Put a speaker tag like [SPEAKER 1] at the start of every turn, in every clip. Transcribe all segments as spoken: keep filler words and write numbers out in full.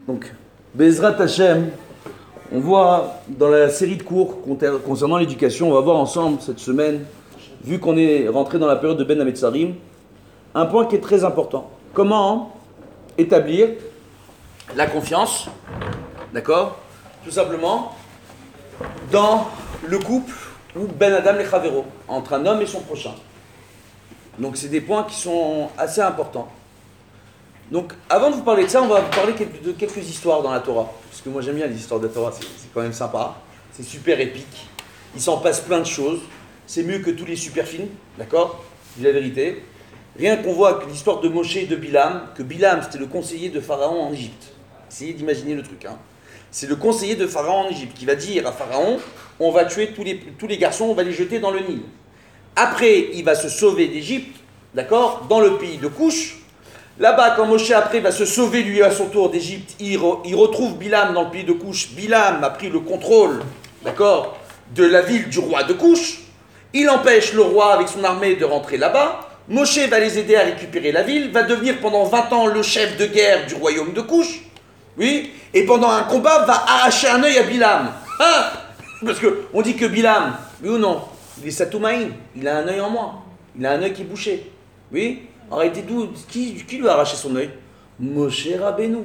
[SPEAKER 1] Donc, Bezrat Hashem, on voit dans la série de cours concernant l'éducation, on va voir ensemble cette semaine, vu qu'on est rentré dans la période de Ben Hametzarim, un point qui est très important. Comment établir la confiance, d'accord, tout simplement, dans le couple ou Ben Adam le Chavero, entre un homme et son prochain. Donc c'est des points qui sont assez importants. Donc avant de vous parler de ça, on va vous parler de quelques histoires dans la Torah. Parce que moi j'aime bien les histoires de la Torah, c'est, c'est quand même sympa. C'est super épique. Il s'en passe plein de choses. C'est mieux que tous les super films, d'accord ? Je dis la vérité. Rien qu'on voit que l'histoire de Moshe et de Bilam, que Bilam c'était le conseiller de Pharaon en Égypte. Essayez d'imaginer le truc. Hein. C'est le conseiller de Pharaon en Égypte qui va dire à Pharaon, on va tuer tous les, tous les garçons, on va les jeter dans le Nil. Après, il va se sauver d'Égypte, d'accord, dans le pays de Couche. Là-bas, quand Moshe après va se sauver lui à son tour d'Égypte, il, re, il retrouve Bilam dans le pays de Couche. Bilam a pris le contrôle, d'accord, de la ville du roi de Couche. Il empêche le roi avec son armée de rentrer là-bas. Moshe va les aider à récupérer la ville, va devenir pendant vingt ans le chef de guerre du royaume de Couche. Oui, et pendant un combat, va arracher un œil à Bilam. Hein, parce qu'on dit que Bilam, oui ou non, il est Satoumaïn, il a un œil en moins, il a un œil qui est bouché. Oui, en réalité, d'où, qui, qui lui a arraché son œil ? Moshe Rabbeinu.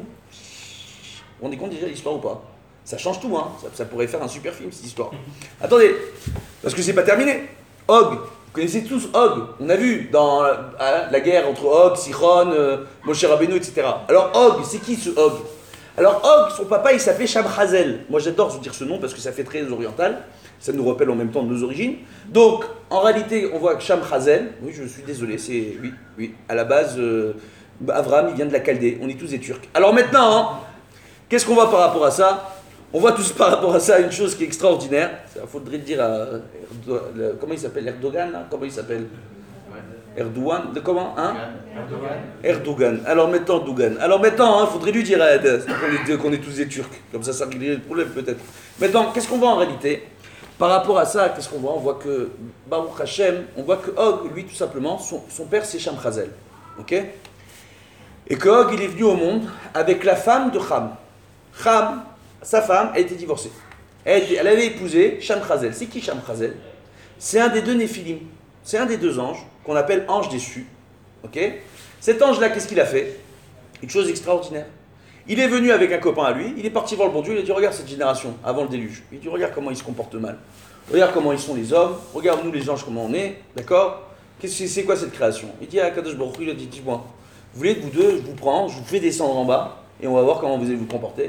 [SPEAKER 1] On est compte déjà l'histoire ou pas ? Ça change tout, hein. Ça, ça pourrait faire un super film, cette histoire. Attendez, parce que c'est pas terminé. Og, vous connaissez tous Og. On a vu dans la, la guerre entre Og, Sichon, euh, Moshe Rabbeinu, et cetera. Alors Og, c'est qui ce Og ? Alors Og, son papa, il s'appelait Shamchazel. Moi j'adore vous dire ce nom parce que ça fait très oriental. Ça nous rappelle en même temps nos origines. Donc, en réalité, on voit que Shamchazel, oui, je suis désolé, c'est, oui, oui, à la base, euh, Avraham, il vient de la Chaldée, on est tous des Turcs. Alors maintenant, hein, qu'est-ce qu'on voit par rapport à ça ? On voit tous par rapport à ça une chose qui est extraordinaire. Il faudrait le dire à, Erdo- comment il s'appelle, Erdogan, là ? Comment il s'appelle ? Erdogan, de comment, hein ? Erdogan. Erdogan. Alors maintenant, Dougan. Alors maintenant, il hein, faudrait lui dire à Ed, qu'on, est, qu'on est tous des Turcs. Comme ça, ça réglerait le problème peut-être. Maintenant, qu'est-ce qu'on voit en réalité ? Par rapport à ça, qu'est-ce qu'on voit ? On voit que Baruch Hashem, on voit que Og, lui, tout simplement, son, son père, c'est Shamchazel. Ok ? Et que Og, il est venu au monde avec la femme de Cham. Cham, sa femme, elle était divorcée. Elle, était, elle avait épousé Shamchazel. C'est qui Shamchazel ? C'est un des deux Néphilim. C'est un des deux anges qu'on appelle ange déçu. Ok ? Cet ange-là, qu'est-ce qu'il a fait ? Une chose extraordinaire. Il est venu avec un copain à lui, il est parti voir le bon Dieu, il a dit regarde cette génération, avant le déluge. Il dit regarde comment ils se comportent mal. Regarde comment ils sont les hommes, regarde nous les anges comment on est, d'accord ? Qu'est-ce que c'est quoi cette création ? Il dit à Kadosh Baruch Hu, il a dit dis-moi, vous voulez vous deux, je vous prends, je vous fais descendre en bas, et on va voir comment vous allez vous comporter.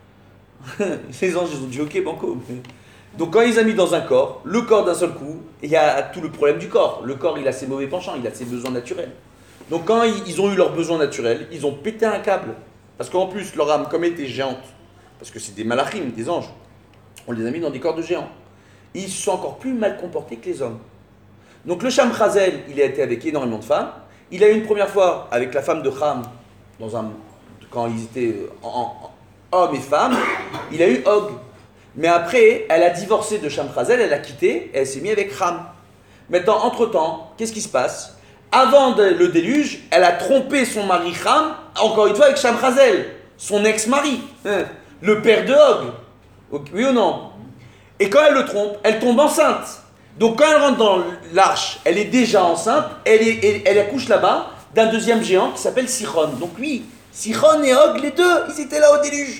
[SPEAKER 1] Les anges ils ont dit ok banco. Donc quand ils ont mis dans un corps, le corps d'un seul coup, il y a tout le problème du corps. Le corps il a ses mauvais penchants, il a ses besoins naturels. Donc quand ils ont eu leurs besoins naturels, ils ont pété un câble. Parce qu'en plus, leur âme, comme elle était géante, parce que c'est des malachim, des anges, on les a mis dans des corps de géants. Et ils se sont encore plus mal comportés que les hommes. Donc le Shamchazel, il a été avec énormément de femmes. Il a eu une première fois avec la femme de Cham, dans un, quand ils étaient en, en, hommes et femmes. Il a eu Og. Mais après, elle a divorcé de Shamchazel, elle a quitté, et elle s'est mise avec Cham. Maintenant, entre-temps, qu'est-ce qui se passe ? Avant le déluge, elle a trompé son mari Cham, encore une fois avec Shamchazel, son ex-mari, hein, le père de Og. Oui ou non ? Et quand elle le trompe, elle tombe enceinte. Donc quand elle rentre dans l'arche, elle est déjà enceinte, elle, est, elle, elle accouche là-bas d'un deuxième géant qui s'appelle Sichon. Donc oui, Sichon et Og, les deux, ils étaient là au déluge.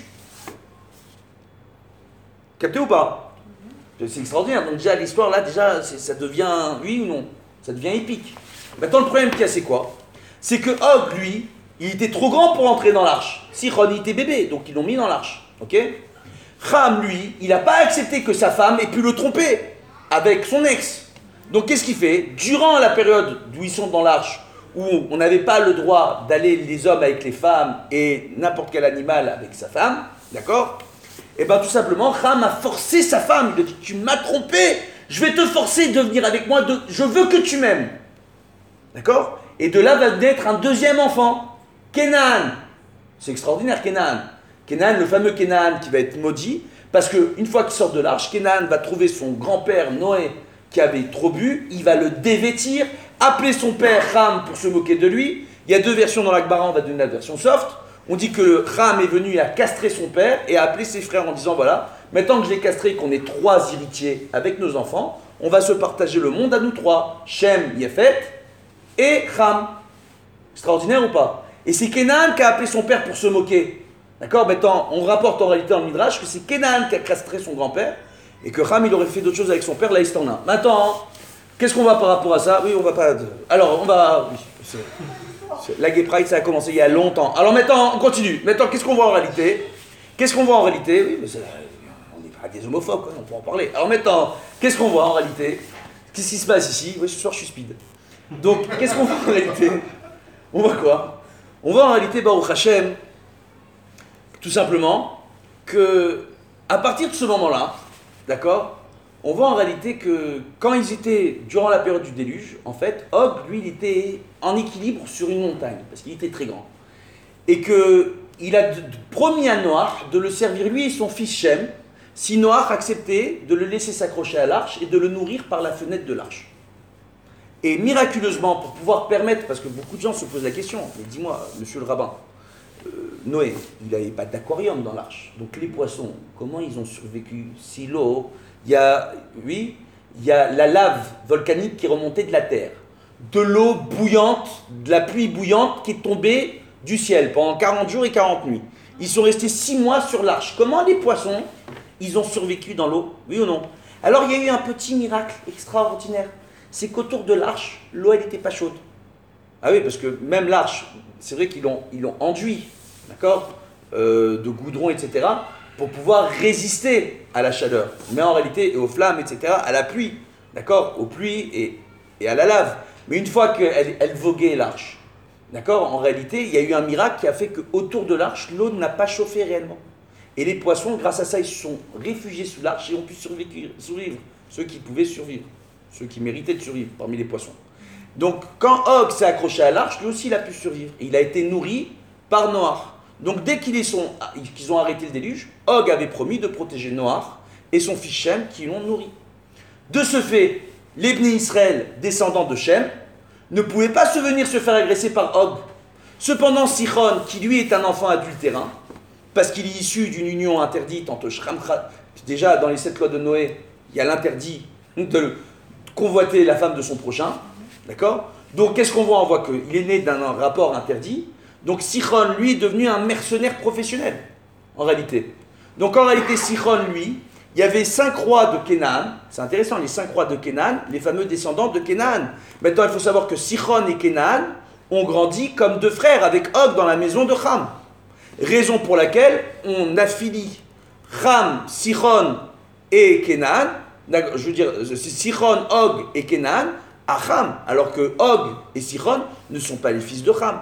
[SPEAKER 1] Capté ou pas ? C'est extraordinaire. Donc déjà, l'histoire là, déjà, c'est, ça devient, oui ou non ? Ça devient épique. Maintenant, le problème qu'il y a, c'est quoi ? C'est que Og, lui, il était trop grand pour entrer dans l'arche. Sichon, il était bébé, donc ils l'ont mis dans l'arche. Ok ? Cham, lui, il n'a pas accepté que sa femme ait pu le tromper avec son ex. Donc, qu'est-ce qu'il fait ? Durant la période où ils sont dans l'arche, où on n'avait pas le droit d'aller les hommes avec les femmes et n'importe quel animal avec sa femme, d'accord ? Et bien, tout simplement, Cham a forcé sa femme. Il a dit, tu m'as trompé, je vais te forcer de venir avec moi, de... je veux que tu m'aimes. D'accord ? Et de là va naître un deuxième enfant, Kenan. C'est extraordinaire, Kenan. Kenan, le fameux Kenan qui va être maudit, parce qu'une fois qu'il sort de l'arche, Kenan va trouver son grand-père Noé qui avait trop bu, il va le dévêtir, appeler son père Cham pour se moquer de lui. Il y a deux versions dans l'Akbara, on va donner la version soft, On dit que Ram est venu et a castré son père et a appelé ses frères en disant voilà, maintenant que je l'ai castré et qu'on est trois héritiers avec nos enfants, on va se partager le monde à nous trois, Shem, Yefet et Ram. Extraordinaire ou pas? Et c'est Kenan qui a appelé son père pour se moquer. D'accord? Maintenant, on rapporte en réalité dans le Midrash que c'est Kenan qui a castré son grand-père et que Ram il aurait fait d'autres choses avec son père, là il s'en a. Maintenant, qu'est-ce qu'on va par rapport à ça? Oui, on va pas. Alors, on va. Oui, c'est... La Gay Pride, ça a commencé il y a longtemps. Alors maintenant, on continue. Maintenant, qu'est-ce qu'on voit en réalité? Qu'est-ce qu'on voit en réalité? Oui, mais c'est... on n'est pas des homophobes, quoi, on peut en parler. Alors maintenant, qu'est-ce qu'on voit en réalité? Qu'est-ce qui se passe ici? Oui, ce soir, je suis speed. Donc, qu'est-ce qu'on voit en réalité? On voit quoi? On voit en réalité, Baruch Hashem, tout simplement, que à partir de ce moment-là, d'accord, on voit en réalité que quand ils étaient durant la période du déluge, en fait, Og, lui, il était en équilibre sur une montagne, parce qu'il était très grand. Et qu'il a promis à Noach de le servir, lui et son fils Shem, si Noach acceptait de le laisser s'accrocher à l'arche et de le nourrir par la fenêtre de l'arche. Et miraculeusement, pour pouvoir permettre, parce que beaucoup de gens se posent la question, mais dis-moi, monsieur le rabbin, euh, Noé, il n'avait pas d'aquarium dans l'arche, donc les poissons, comment ils ont survécu? Si l'eau... Il y a, oui, il y a la lave volcanique qui remontait de la terre, de l'eau bouillante, de la pluie bouillante qui est tombée du ciel pendant quarante jours et quarante nuits. Ils sont restés six mois sur l'arche. Comment les poissons, ils ont survécu dans l'eau? Oui ou non? Alors il y a eu un petit miracle extraordinaire. C'est qu'autour de l'arche, l'eau elle n'était pas chaude. Ah oui, parce que même l'arche, c'est vrai qu'ils l'ont, ils l'ont enduit, d'accord, euh, de goudron, et cetera, pour pouvoir résister à la chaleur, mais en réalité, et aux flammes, et cetera, à la pluie, d'accord, aux pluies et, et à la lave. Mais une fois qu'elle elle voguait l'arche, d'accord, en réalité, il y a eu un miracle qui a fait qu'autour de l'arche, l'eau n'a pas chauffé réellement. Et les poissons, grâce à ça, ils se sont réfugiés sous l'arche et ont pu survivre, survivre, ceux qui pouvaient survivre, ceux qui méritaient de survivre parmi les poissons. Donc, quand Og s'est accroché à l'arche, lui aussi, il a pu survivre. Et il a été nourri par Noach. Donc dès qu'ils, sont, qu'ils ont arrêté le déluge, Og avait promis de protéger Noach et son fils Shem qui l'ont nourri. De ce fait, les Bnei Israël, descendants de Shem, ne pouvaient pas se venir se faire agresser par Og. Cependant, Sichon, qui lui est un enfant adultérin, parce qu'il est issu d'une union interdite entre Shram, déjà dans les sept lois de Noé, il y a l'interdit de convoiter la femme de son prochain, d'accord? Donc qu'est-ce qu'on voit? On voit qu'il est né d'un rapport interdit. Donc Sichon, lui, est devenu un mercenaire professionnel, en réalité. Donc en réalité, Sichon, lui, il y avait cinq rois de Canaan. C'est intéressant, les cinq rois de Canaan, les fameux descendants de Canaan. Maintenant, il faut savoir que Sichon et Canaan ont grandi comme deux frères, avec Og dans la maison de Ham. Raison pour laquelle on affilie Ham, Sichon et Canaan, je veux dire, Sichon, Og et Canaan, à Ham, alors que Og et Sichon ne sont pas les fils de Ham.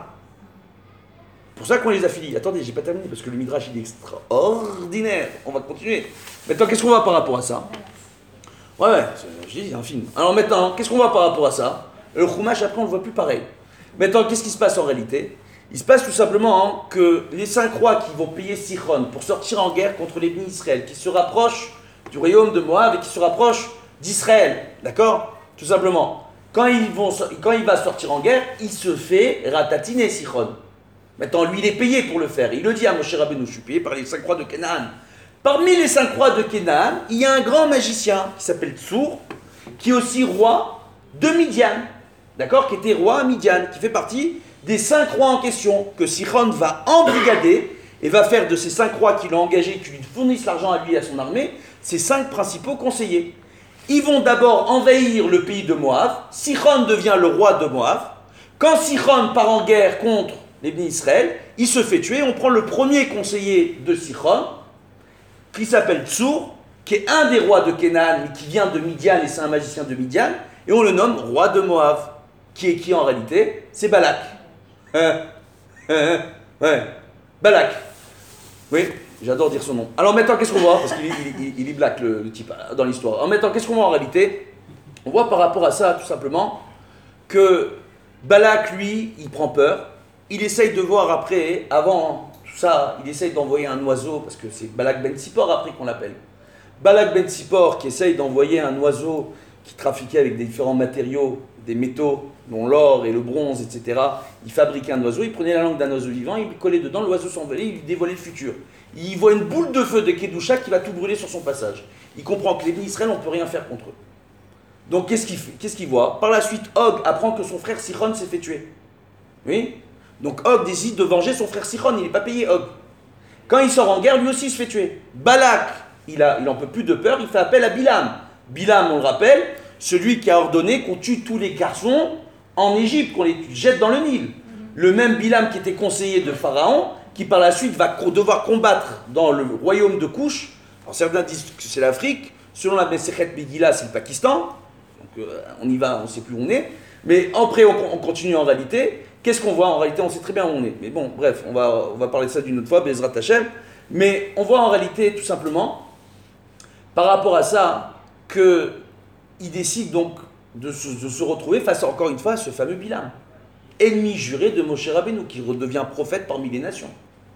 [SPEAKER 1] C'est pour ça qu'on les affilie. Attendez, j'ai pas terminé parce que le Midrash il est extraordinaire. On va continuer. Maintenant, qu'est-ce qu'on voit par rapport à ça? Ouais, ouais, je dis, c'est un film. Alors maintenant, qu'est-ce qu'on voit par rapport à ça? Le Chumash, après, on le voit plus pareil. Maintenant, qu'est-ce qui se passe en réalité? Il se passe tout simplement hein, que les cinq rois qui vont payer Sichon pour sortir en guerre contre les Bnei Israël, qui se rapprochent du royaume de Moab et qui se rapprochent d'Israël, d'accord? Tout simplement. Quand, ils vont, quand il va sortir en guerre, il se fait ratatiner Sichon. Maintenant, lui, il est payé pour le faire. Il le dit à Moshe Rabbeinu, je suis payé par les cinq rois de Canaan. Parmi les cinq rois de Canaan, il y a un grand magicien qui s'appelle Tsour, qui est aussi roi de Midian, d'accord, qui était roi à Midian, qui fait partie des cinq rois en question, que Sichon va embrigader et va faire de ces cinq rois qui l'ont engagé, qui lui fournissent l'argent à lui et à son armée, ses cinq principaux conseillers. Ils vont d'abord envahir le pays de Moab. Sichon devient le roi de Moab. Quand Sichon part en guerre contre les Bnei Israël, il se fait tuer. On prend le premier conseiller de Sichon, qui s'appelle Tsour, qui est un des rois de Canaan, mais qui vient de Midian, et c'est un magicien de Midian, et on le nomme roi de Moab, qui est qui en réalité? C'est Balak. Hein, hein, ouais, Balak. Oui, j'adore dire son nom. Alors maintenant, qu'est-ce qu'on voit? Parce qu'il est, il, il, il est black, le, le type, dans l'histoire. Alors maintenant, qu'est-ce qu'on voit en réalité? On voit par rapport à ça, tout simplement, que Balak, lui, il prend peur. Il essaye de voir après, avant tout ça, il essaye d'envoyer un oiseau, parce que c'est Balak ben Tzipor après qu'on l'appelle. Balak ben Tzipor qui essaye d'envoyer un oiseau qui trafiquait avec des différents matériaux, des métaux, dont l'or et le bronze, et cetera. Il fabriquait un oiseau, il prenait la langue d'un oiseau vivant, il lui collait dedans, l'oiseau s'envolait, il lui dévoilait le futur. Il voit une boule de feu de Kedusha qui va tout brûler sur son passage. Il comprend que les Israël, on ne peut rien faire contre eux. Donc qu'est-ce qu'il fait? Qu'est-ce qu'il voit? Par la suite, Og apprend que son frère Sichon s'est fait tuer. Oui. Donc Og décide de venger son frère Sichon, il n'est pas payé Og. Quand il sort en guerre, lui aussi il se fait tuer. Balak, il n'en il peut plus de peur, il fait appel à Bilam. Bilam, on le rappelle, celui qui a ordonné qu'on tue tous les garçons en Égypte, qu'on les jette dans le Nil. Le même Bilam qui était conseiller de Pharaon, qui par la suite va devoir combattre dans le royaume de Couche. Alors certains disent que c'est l'Afrique, selon la Mesechet Megillah, c'est le Pakistan. Donc euh, on y va, on ne sait plus où on est. Mais après, on, on continue en réalité. Qu'est-ce qu'on voit? En réalité, on sait très bien où on est. Mais bon, bref, on va, on va parler de ça d'une autre fois, Bezrat Hashem. Mais on voit en réalité, tout simplement, par rapport à ça, qu'il décide donc de se, de se retrouver face, encore une fois, à ce fameux Bilam. Ennemi juré de Moshe Rabbeinu, qui redevient prophète parmi les nations.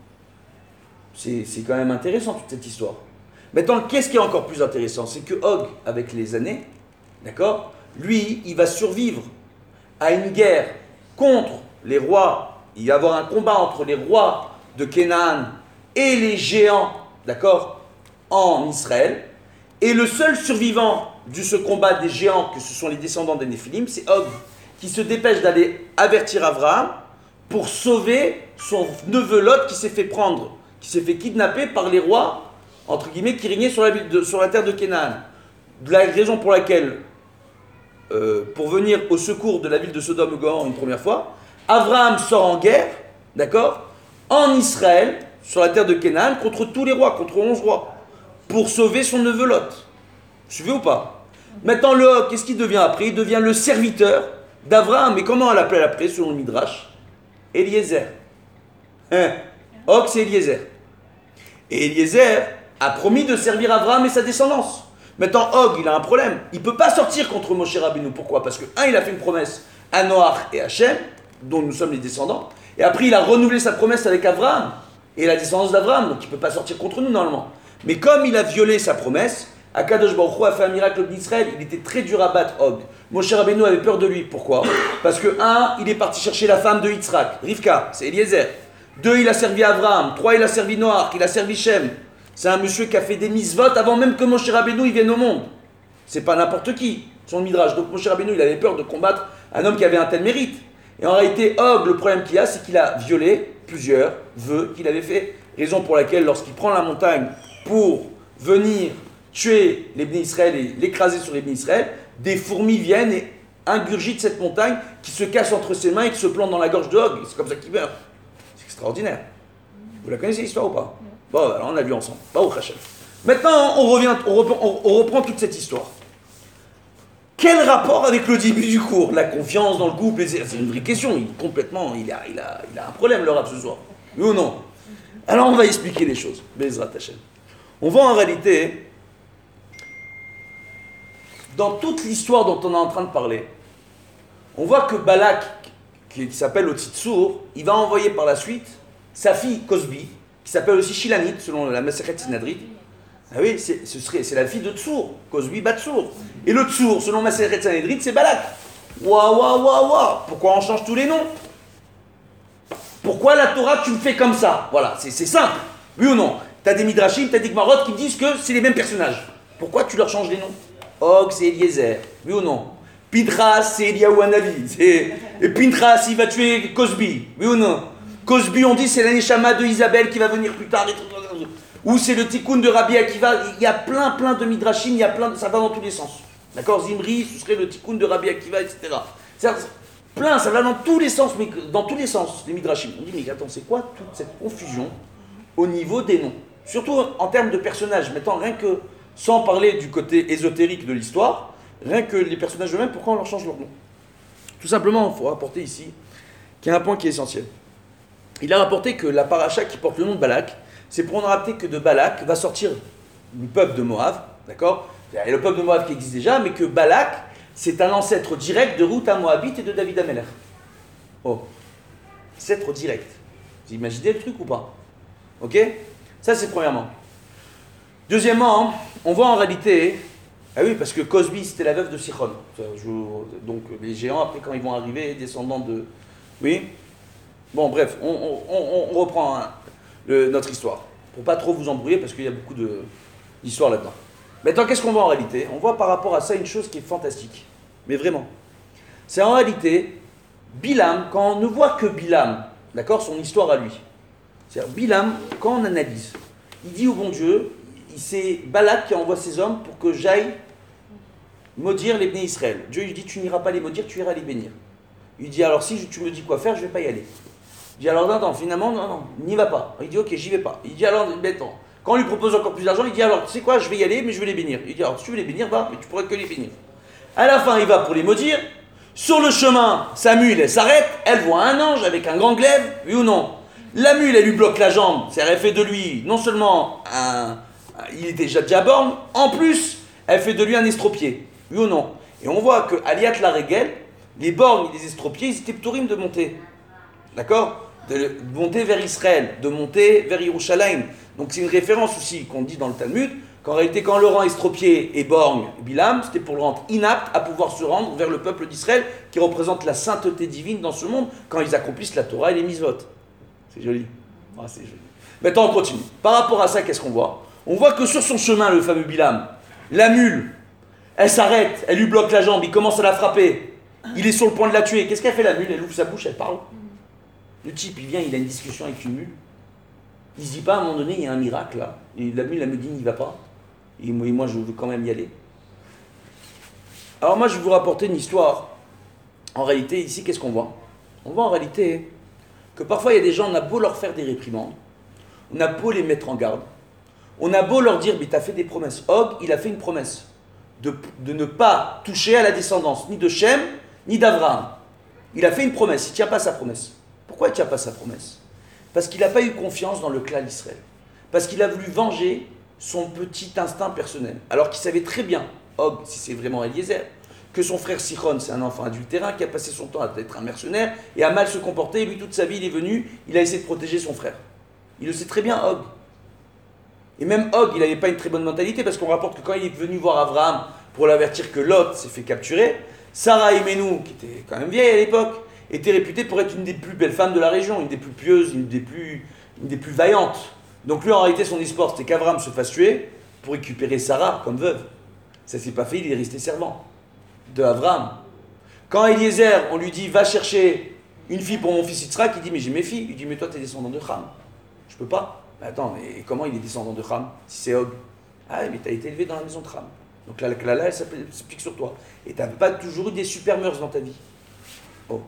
[SPEAKER 1] C'est, c'est quand même intéressant, toute cette histoire. Maintenant, qu'est-ce qui est encore plus intéressant? C'est que Og, avec les années, d'accord, lui, il va survivre à une guerre contre les rois. Il va y avoir un combat entre les rois de Canaan et les géants, d'accord, en Israël. Et le seul survivant de ce combat des géants, que ce sont les descendants des Néphilim, c'est Og, qui se dépêche d'aller avertir Abraham pour sauver son neveu Lot qui s'est fait prendre, qui s'est fait kidnapper par les rois, entre guillemets, qui régnaient sur la, ville de, sur la terre de Canaan. La raison pour laquelle, euh, pour venir au secours de la ville de Sodome et Gomorrhe une première fois, Abraham sort en guerre, d'accord, en Israël, sur la terre de Canaan, contre tous les rois, contre onze rois, pour sauver son neveu Lot. Vous suivez ou pas? Maintenant, le Og, qu'est-ce qu'il devient après? Il devient le serviteur d'Abraham. Mais comment on l'appelle après, selon le Midrash? Eliezer. Hein? Og, c'est Eliezer. Et Eliezer a promis de servir Abraham et sa descendance. Maintenant, Og, il a un problème. Il ne peut pas sortir contre Moshe Rabbeinu. Pourquoi? Parce que, un, il a fait une promesse à Noach et Hachem, dont nous sommes les descendants. Et après, il a renouvelé sa promesse avec Abraham et la descendance d'Abraham. Donc, il ne peut pas sortir contre nous, normalement. Mais comme il a violé sa promesse, Akadosh Baruch Hu a fait un miracle d'Israël. Il était très dur à battre, Og. Moshe Rabbeinu avait peur de lui. Pourquoi? Parce que, un, il est parti chercher la femme de Yitzhak, Rivka, c'est Eliezer. Deux, il a servi Abraham. Trois, il a servi Noach, il a servi Shem. C'est un monsieur qui a fait des mitzvot avant même que Moshe Rabbeinu il vienne au monde. C'est pas n'importe qui, son midrash. Donc Moshe Rabbeinu il avait peur de combattre un homme qui avait un tel mérite. Et en réalité, Og, le problème qu'il a, c'est qu'il a violé plusieurs vœux qu'il avait fait. Raison pour laquelle, lorsqu'il prend la montagne pour venir tuer les Bnei Israël et l'écraser sur les Bnei Israël, des fourmis viennent et ingurgitent cette montagne qui se casse entre ses mains et qui se plante dans la gorge de Og. C'est comme ça qu'il meurt. C'est extraordinaire. Vous la connaissez l'histoire ou pas? Bon, alors on a lu ensemble. Baruch Hashem. Maintenant, on, revient, on, reprend, on reprend toute cette histoire. Quel rapport avec le début du cours? La confiance dans le couple, c'est une vraie question. Il, complètement, il a, il, a, il a un problème, le rap, ce soir. Oui ou non? Alors, on va expliquer les choses. Bezrat Hashem. On va en réalité, dans toute l'histoire dont on est en train de parler, on voit que Balak, qui, qui s'appelle Otzitsour, il va envoyer par la suite sa fille Cosbi, qui s'appelle aussi Shilanit, selon la Masechet Sinadrit. Ah oui, c'est, ce serait, c'est la fille de Tsour, Cosbi Batsour. Et le Tsour, selon Masechet Sinadrit, c'est Balak. Waouh, waouh, waouh, waouh. Pourquoi on change tous les noms? Pourquoi la Torah, tu me fais comme ça? Voilà, c'est, c'est simple. Oui ou non? T'as des Midrashim, t'as des Gmarot qui disent que c'est les mêmes personnages. Pourquoi tu leur changes les noms? Og, c'est Eliezer. Oui ou non? Pinchas, c'est Eliyahu Hanavi. C'est... Et Pinchas, il va tuer Cosbi. Oui ou non? Cosbi, on dit c'est la Neshama de Isabelle qui va venir plus tard. Ou c'est le Tikkun de Rabbi Akiva. Il y a plein, plein de Midrashim, il y a plein de... ça va dans tous les sens. D'accord? Zimri, ce serait le Tikkun de Rabbi Akiva, et cetera. C'est plein, ça va dans tous les sens, mais dans tous les sens, les Midrashim. On dit, mais attends, c'est quoi toute cette confusion au niveau des noms? Surtout en termes de personnages. Maintenant, rien que, sans parler du côté ésotérique de l'histoire, rien que les personnages eux-mêmes, pourquoi on leur change leur nom? Tout simplement, il faut rapporter ici qu'il y a un point qui est essentiel. Il a rapporté que la paracha qui porte le nom de Balak, c'est pour nous rappeler que de Balak va sortir le peuple de Moab, d'accord? Il y a le peuple de Moab qui existe déjà, mais que Balak, c'est un ancêtre direct de Ruth Moabite et de David Amelech. Oh, ancêtre direct. Vous imaginez le truc ou pas? Ok? Ça, c'est premièrement. Deuxièmement, on voit en réalité Ah oui, parce que Cosby, c'était la veuve de Sichon. Donc les géants, après, quand ils vont arriver, descendants de... Oui. Bon, bref, on, on, on, on reprend hein, le, notre histoire. Pour pas trop vous embrouiller, parce qu'il y a beaucoup d'histoires là-dedans. Maintenant, qu'est-ce qu'on voit en réalité? On voit par rapport à ça une chose qui est fantastique. Mais vraiment. C'est en réalité, Bilam, quand on ne voit que Bilam, d'accord, son histoire à lui. C'est-à-dire, Bilam, quand on analyse, il dit au bon Dieu, c'est Balak qui envoie ses hommes pour que j'aille maudire les bénis Israël. Dieu lui dit, tu n'iras pas les maudire, tu iras les bénir. Il dit, alors si tu me dis quoi faire, je ne vais pas y aller. Il dit, alors non, non, finalement, non, non, n'y va pas. Il dit, ok, j'y vais pas. Il dit, alors, maintenant, quand on lui propose encore plus d'argent, il dit, alors, tu sais quoi, je vais y aller, mais je vais les bénir. Il dit, alors, si tu veux les bénir, va, mais tu pourrais que les bénir. À la fin, il va pour les maudire. Sur le chemin, sa mule, elle s'arrête, elle voit un ange avec un grand glaive, oui ou non? La mule, elle lui bloque la jambe, c'est-à-dire elle fait de lui, non seulement un... il est déjà diaborne, en plus, elle fait de lui un estropié, oui ou non? Et on voit que Aliat la Régel, les borgnes et les estropiés, ils étaient ptorim de monter, d'accord? De monter vers Israël, de monter vers Yerushalayim. Donc c'est une référence aussi qu'on dit dans le Talmud, qu'en réalité, quand le rend estropié et borgne Bilam, c'était pour le rendre inapte à pouvoir se rendre vers le peuple d'Israël, qui représente la sainteté divine dans ce monde, quand ils accomplissent la Torah et les mitzvot. C'est joli. Ah, c'est joli. Maintenant, on continue. Par rapport à ça, qu'est-ce qu'on voit? On voit que sur son chemin, le fameux Bilam, la mule, elle s'arrête, elle lui bloque la jambe, il commence à la frapper. Il est sur le point de la tuer. Qu'est-ce qu'elle fait, la mule? Elle ouvre sa bouche, elle parle. Le type, il vient, il a une discussion avec une mule. Il se dit pas, à un moment donné, il y a un miracle, là. Et la mule, elle me dit, n'y va pas. Et moi, je veux quand même y aller. Alors moi, je vais vous rapporter une histoire. En réalité, ici, qu'est-ce qu'on voit? On voit en réalité que parfois, il y a des gens, on a beau leur faire des réprimandes, on a beau les mettre en garde, on a beau leur dire, mais tu as fait des promesses. Og, il a fait une promesse de, de ne pas toucher à la descendance, ni de Shem, ni d'Abraham. Il a fait une promesse, il ne tient pas sa promesse. Pourquoi il ne tient pas sa promesse? Parce qu'il n'a pas eu confiance dans le clan d'Israël. Parce qu'il a voulu venger son petit instinct personnel. Alors qu'il savait très bien, Og, si c'est vraiment Eliezer, que son frère Sichon, c'est un enfant adultérin qui a passé son temps à être un mercenaire et à mal se comporter. Et lui, toute sa vie, il est venu, il a essayé de protéger son frère. Il le sait très bien, Og. Et même Og, il n'avait pas une très bonne mentalité parce qu'on rapporte que quand il est venu voir Abraham pour l'avertir que Lot s'est fait capturer, Sarah Imenou, qui était quand même vieille à l'époque, était réputée pour être une des plus belles femmes de la région, une des plus pieuses, une des plus, une des plus vaillantes. Donc lui, en réalité, son espoir, c'était qu'Abraham se fasse tuer pour récupérer Sarah comme veuve. Ça ne s'est pas fait, il est resté servant de Abraham. Quand Eliezer, on lui dit, va chercher une fille pour mon fils Yitzhak, il dit, mais j'ai mes filles. Il dit, mais toi, tu es descendant de Ham. Je peux pas. Mais attends, mais comment il est descendant de Ham si c'est Og? Ah, mais tu as été élevé dans la maison de Ham. Donc là, la klala, elle s'applique sur toi. Et tu n'as pas toujours eu des super mœurs dans ta vie. Oh.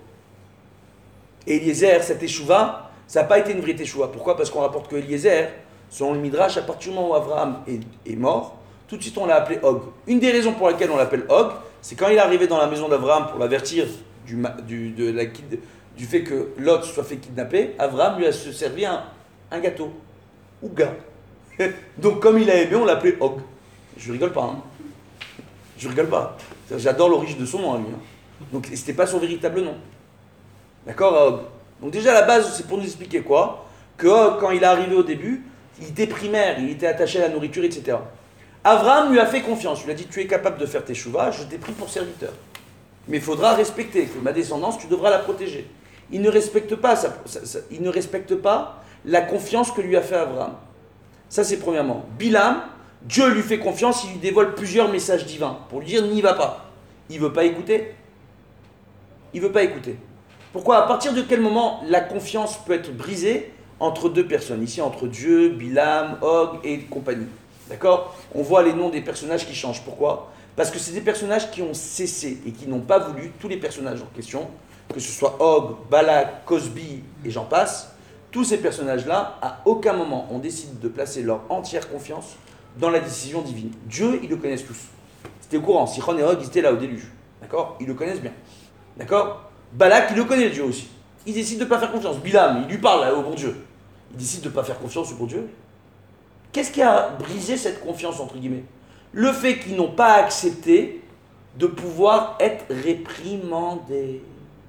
[SPEAKER 1] Et Eliezer, cette échouva, ça n'a pas été une vraie échouva. Pourquoi? Parce qu'on rapporte que Eliezer, selon le Midrash, à partir du moment où Abraham est, est mort, tout de suite on l'a appelé Og. Une des raisons pour laquelle on l'appelle Og, c'est quand il est arrivé dans la maison d'Abraham pour l'avertir du, du, de la, du fait que Lot soit fait kidnapper, Abraham lui a servi un, un gâteau. Ouga. Donc comme il a aimé, on l'appelait Og. Je rigole pas. Hein. Je rigole pas. J'adore l'origine de son nom à lui. Hein. Donc c'était pas son véritable nom. D'accord, Og. Donc déjà à la base, c'est pour nous expliquer quoi? Que Og, quand il est arrivé au début, il était primaire, il était attaché à la nourriture, et cetera. Abraham lui a fait confiance, il lui a dit, tu es capable de faire tes chouvas, je t'ai pris pour serviteur. Mais il faudra respecter que ma descendance, tu devras la protéger. Il ne respecte pas, ça, ça, ça, il ne respecte pas la confiance que lui a fait Abraham. Ça c'est premièrement. Bilam, Dieu lui fait confiance, il lui dévoile plusieurs messages divins pour lui dire, n'y va pas. Il ne veut pas écouter. Il ne veut pas écouter. Pourquoi? À partir de quel moment la confiance peut être brisée entre deux personnes? Ici, entre Dieu, Bilam, Og et compagnie. D'accord? On voit les noms des personnages qui changent. Pourquoi? Parce que c'est des personnages qui ont cessé et qui n'ont pas voulu, tous les personnages en question, que ce soit Og, Balak, Cosby et j'en passe, tous ces personnages-là, à aucun moment, on décide de placer leur entière confiance dans la décision divine. Dieu, ils le connaissent tous. C'était au courant. Sichon et Og, ils étaient là au déluge. D'accord? Ils le connaissent bien. D'accord? Balak, il le connaît, Dieu aussi. Il décide de ne pas faire confiance. Bilam, il lui parle là, au bon Dieu. Il décide de ne pas faire confiance au bon Dieu. Qu'est-ce qui a brisé cette confiance, entre guillemets? Le fait qu'ils n'ont pas accepté de pouvoir être réprimandés.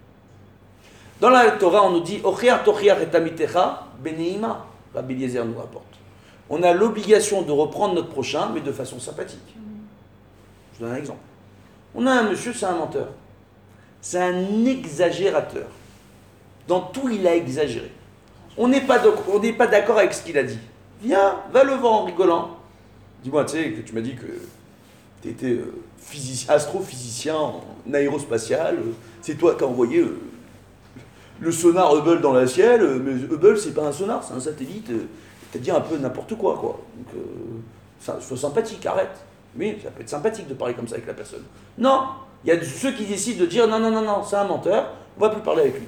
[SPEAKER 1] Dans la Torah, on nous dit « Ochiar tochiar et amitecha beneima » Rabbi Eliezer nous rapporte. On a l'obligation de reprendre notre prochain, mais de façon sympathique. vous donne un exemple. On a un monsieur, c'est un menteur. C'est un exagérateur. Dans tout, il a exagéré. On n'est pas, on n'est pas d'accord avec ce qu'il a dit. Viens, va le voir en rigolant. Dis-moi, tu sais, que tu m'as dit que tu étais euh, physicien, astrophysicien en aérospatial. Euh, c'est toi qui as envoyé euh, le sonar Hubble dans le ciel. Euh, mais Hubble, c'est pas un sonar, c'est un satellite. Euh, tu as dit un peu n'importe quoi, quoi. Donc, euh, ça, sois sympathique, arrête. Oui, ça peut être sympathique de parler comme ça avec la personne. Non, il y a ceux qui décident de dire non, non, non, non, c'est un menteur, on ne va plus parler avec lui.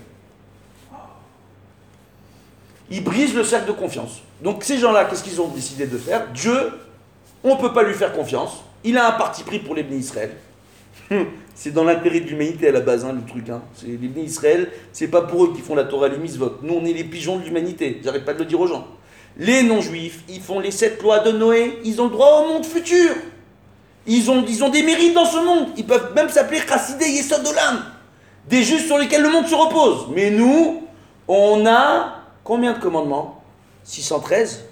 [SPEAKER 1] Ils brisent le cercle de confiance. Donc ces gens-là, qu'est-ce qu'ils ont décidé de faire? Dieu, on ne peut pas lui faire confiance. Il a un parti pris pour les bénis Israël. C'est dans l'intérêt de l'humanité à la base, hein, le truc. Hein. C'est, les bénis Israël, c'est pas pour eux qui font la Torah, les mitzvot. Nous, on est les pigeons de l'humanité. J'arrête pas de le dire aux gens. Les non-juifs, ils font les sept lois de Noé. Ils ont le droit au monde futur. Ils ont, ils ont des mérites dans ce monde. Ils peuvent même s'appeler Chassidei Yesod Olam. Des justes sur lesquels le monde se repose. Mais nous, on a combien de commandements? six cent treize